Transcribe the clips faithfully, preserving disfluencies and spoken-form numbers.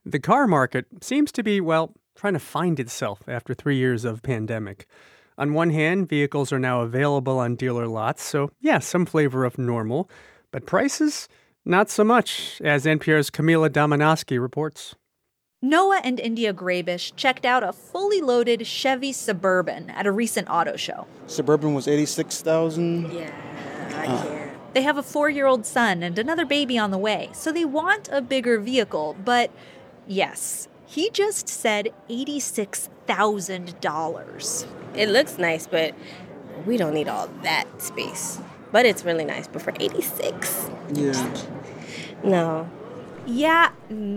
The car market seems to be, well, trying to find itself after three years of pandemic. On one hand, vehicles are now available on dealer lots, so yeah, some flavor of normal. But prices? Not so much, as N P R's Camila Domonoske reports. Noah and India Grabish checked out a fully loaded Chevy Suburban at a recent auto show. Suburban was eighty-six thousand dollars. Yeah, I uh. can't. They have a four-year-old son and another baby on the way, so they want a bigger vehicle. But yes, he just said eighty-six thousand dollars. It looks nice, but we don't need all that space. But it's really nice. But for eighty-six, yeah, no. Yeah,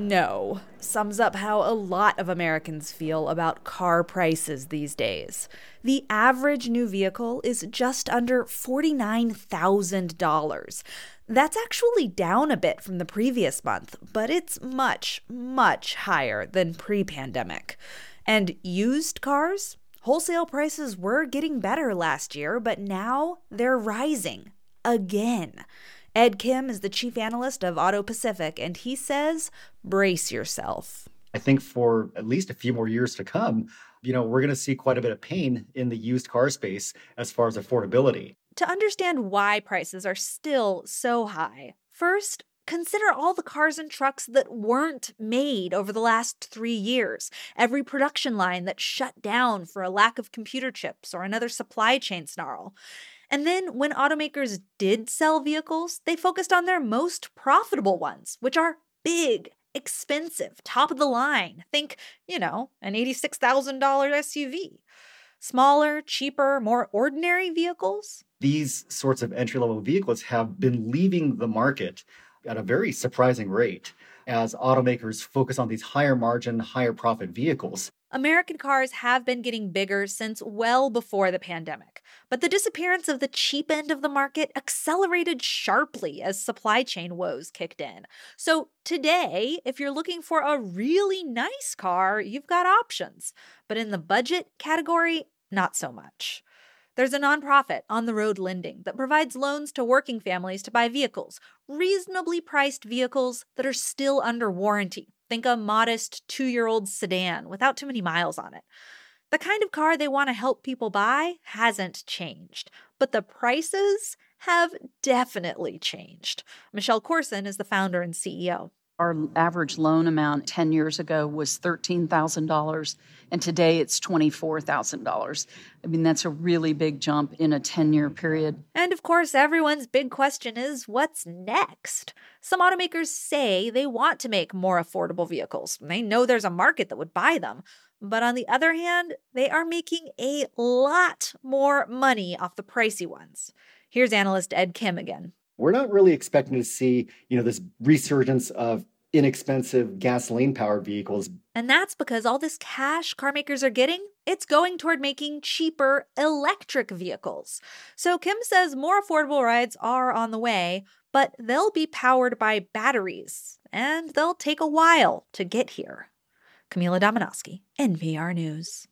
no. Sums up how a lot of Americans feel about car prices these days. The average new vehicle is just under forty-nine thousand dollars. That's actually down a bit from the previous month, but it's much, much higher than pre-pandemic. And used cars? Wholesale prices were getting better last year, but now they're rising again. Ed Kim is the chief analyst of Auto Pacific, and he says, brace yourself. I think for at least a few more years to come, you know, we're going to see quite a bit of pain in the used car space as far as affordability. To understand why prices are still so high, first, consider all the cars and trucks that weren't made over the last three years. Every production line that shut down for a lack of computer chips or another supply chain snarl. And then when automakers did sell vehicles, they focused on their most profitable ones, which are big, expensive, top of the line. Think, you know, an eighty-six thousand dollars S U V. Smaller, cheaper, more ordinary vehicles? These sorts of entry-level vehicles have been leaving the market at a very surprising rate as automakers focus on these higher margin, higher profit vehicles. American cars have been getting bigger since well before the pandemic, but the disappearance of the cheap end of the market accelerated sharply as supply chain woes kicked in. So today, if you're looking for a really nice car, you've got options. But in the budget category, not so much. There's a nonprofit, On the Road Lending, that provides loans to working families to buy vehicles, reasonably priced vehicles that are still under warranty. Think a modest two-year-old sedan without too many miles on it. The kind of car they want to help people buy hasn't changed, but the prices have definitely changed. Michelle Corson is the founder and C E O. Our average loan amount ten years ago was thirteen thousand dollars, and today it's twenty-four thousand dollars. I mean, that's a really big jump in a ten-year period. And of course, everyone's big question is, what's next? Some automakers say they want to make more affordable vehicles. They know there's a market that would buy them. But on the other hand, they are making a lot more money off the pricey ones. Here's analyst Ed Kim again. We're not really expecting to see, you know, this resurgence of inexpensive gasoline-powered vehicles. And that's because all this cash car makers are getting, it's going toward making cheaper electric vehicles. So Kim says more affordable rides are on the way, but they'll be powered by batteries, and they'll take a while to get here. Camila Domonoske, N P R News.